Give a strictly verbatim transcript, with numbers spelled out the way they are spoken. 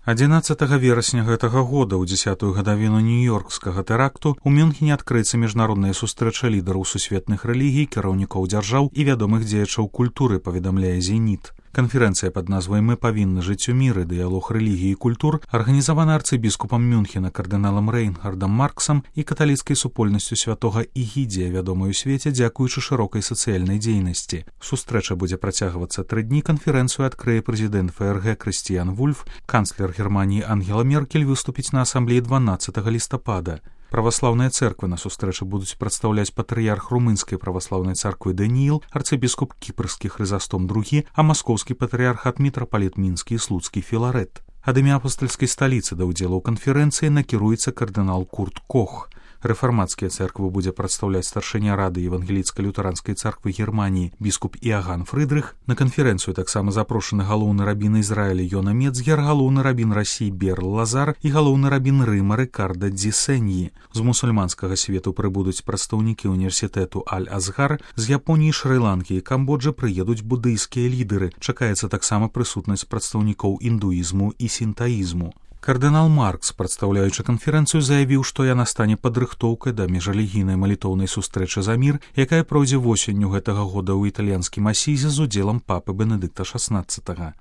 адзінаццатага верасня гэтага года ў дзесятую гадавіну нью-ёркскага тэракту у Мюнхене адкрыецца міжнародная сустрэча лідараў сусветных рэлігій, кіраўнікоў дзяржаў і вядомых дзеячаў культуры, паведамляе «Зеніт». Канферэнцыя пад назвай «Мы павінны жыць у міры. Дыялог рэлігіі і культур» арганізавана арцыбіскупам Мюнхена кардыналам Рэйнхардам Марксам і каталіцкай супольнасцю святога Ігідзія, вядомай у свеце дзякуючы шырокай сацыяльнай дзейнасці. Сустрэча будзе працягвацца тры дні. Канферэнцыю адкрые прэзідэнт ФРГ Крыстіян Вульф, канцлер Германіі Ангела Меркель выступіць на асамблеі дванаццатага лістапада. Праваслаўныя цэрквы на сустрэчы будуць прадстаўляць патрыярх румынскай праваслаўнай царквы Данііл, арцыбіскуп кіпрскі Хрызастом другі, а маскоўскі патрыярхат мітрапаліт мінскі і слуцкі Філарэт. Ад імя апостальскай сталіцы да ўдзелу ў канферэнцыі накіруецца кардынал Курт Кох. Рэфармацкія цэрквы будзе прадстаўляць старшыня рады евангеліцка-лютэранскай царквы Германіі біскуп Іаган Фрыдрых. На канферэнцыю таксама запрошаны галоўны рабін Ізраіля Йона Мецгер, галоўны рабін Расіі Берл Лазар і галоўны рабін Рыма Рыкарда Дзісэньі. З мусульманскага свету прыбудуць прадстаўнікі універсітэту Аль-Азгар, з Японіі, Шры-Ланкі і Камбоджы прыедуць будыйскія лідары. Чакаецца таксама прысутнасць прадстаўнікоў індуізму і сінтаізму. Кардынал Маркс, прадстаўляючы канферэнцыю, заявіў, што яна стане падрыхтоўкай да міжрэлігійнай малітоўнай сустрэчы за мір, якая пройдзе восенню гэтага года ў італьянскім Асізе з удзелам папы Бенедыкта шаснаццатага.